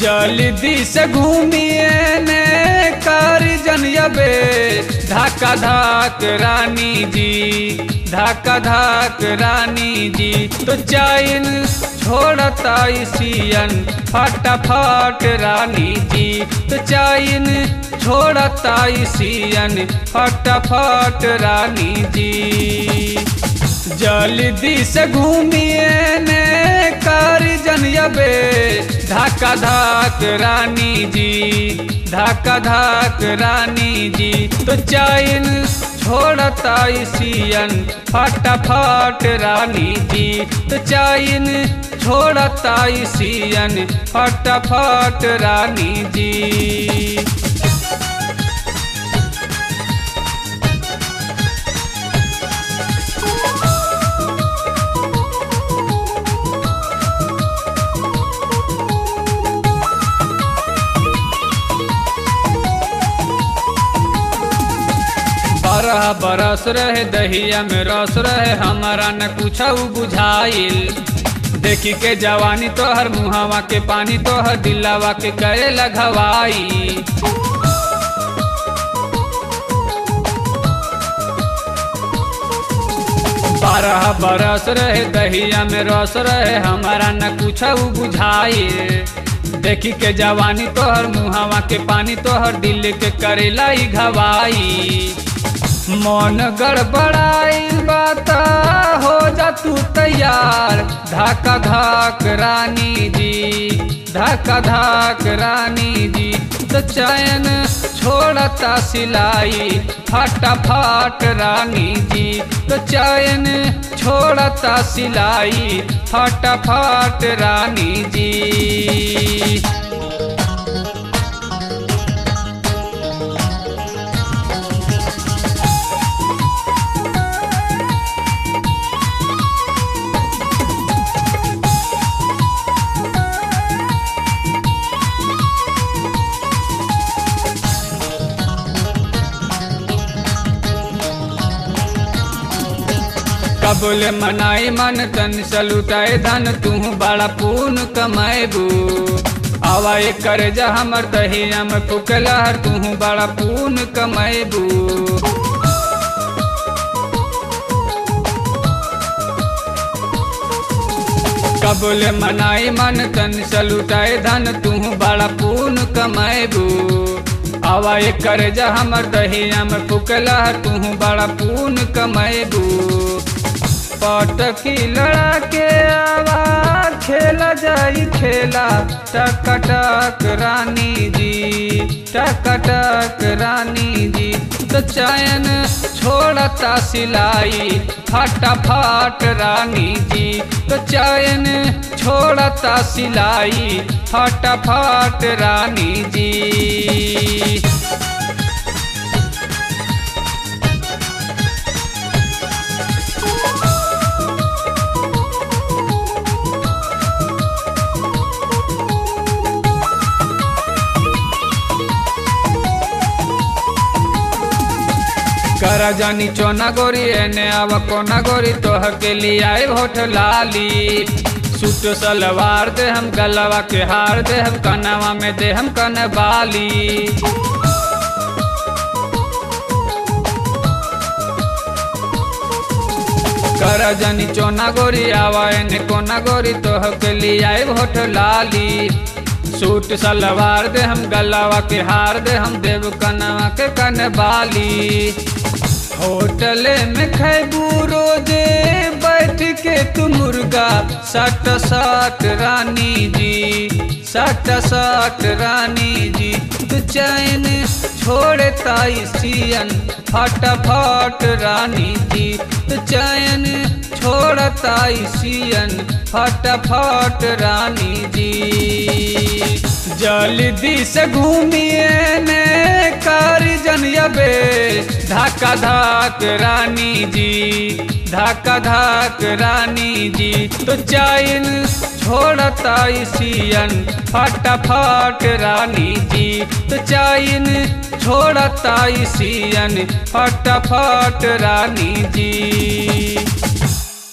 जल्दी से घूमिए ने कारी जनियबे धक्का धक रानी जी, धक्का धक रानी जी। तो चैन छोड़ता सियन फटाफट रानी जी, तो चैन छोड़ता सियन फटाफट रानी जी। जल्दी से घूमिए ने कारी जनियबे धक्का धक रानी जी, धक्का धक रानी जी। तो चैन छोड़ता सियन फटाफट रानी जी, तो चैन छोड़ता सियन फटाफट रानी जी। बारह बरस रहे दहिया में रस रहे, हमारा न कुछ बुझाइल। देखी के जवानी तोहर मुहावा के पानी तोहर दिलावा के करे लगवाई। बारह बरस रहे दहिया में रस रहे, हमारा न कुछ बुझाइल। देखी के जवानी तोहर मुहावा के पानी तोहर दिल के करेला घवाई। मन गड़बड़ाइल बात हो जा तू तैयार, धक्का धक रानी जी, धक्का धक रानी जी। तो चैन छोड़ता सिलाई फटाफट रानी जी, तो चैन छोड़ता सिलाई फटाफट रानी जी। कबूले मनाई मन तन सलुटाए धन, तू बड़ा पून कमाएबू। आवा कर जा हमर दहिया में फुकलहर, तू बड़ा पून कमाएबू। कबूले मनाई मन तन सलुटाए धन, तू बड़ा पून कमाएबू। आवा कर जा हमर दहिया में फुकलहर, तू बड़ा पून कमाएबू। पटकी लड़ा के आवा खेला जाई खेला टक रानी जी, टक रानी जी। तो चैन छोड़ता सिलाई फटाफट रानी जी, तो चैन छोड़ता सिलाई फटाफट रानी जी। करा जानी चोना गोरी एने आवा कोना गोरी, तोहर के लिए आए होठ लाली। सूट सलवार दे हम गलवा के हार दे हम, कनवा में दे हम कनबाली। करा जानी चोना गोरी आवा एने कोना गोरी, तोहर के लिए आए होठ लाली। सूट सलवार दे हम गलवा के हार दे हम, देव कनवा के कनबाली। होटल में खैबू रोजे बैठ के तू मुर्गा सट सट रानी जी, सट सट रानी जी। तो चैन छोड़ता सियन फटाफट रानी जी, तो चैन छोड़ता सियन फटाफट रानी जी। जल्दी से घूमिए ने कारी जनियबे धक्का धक रानी जी, धक्का धक रानी जी। तो चैन छोड़ता सियन फटाफट रानी जी, तो चैन छोड़ता सियन फटाफट रानी जी।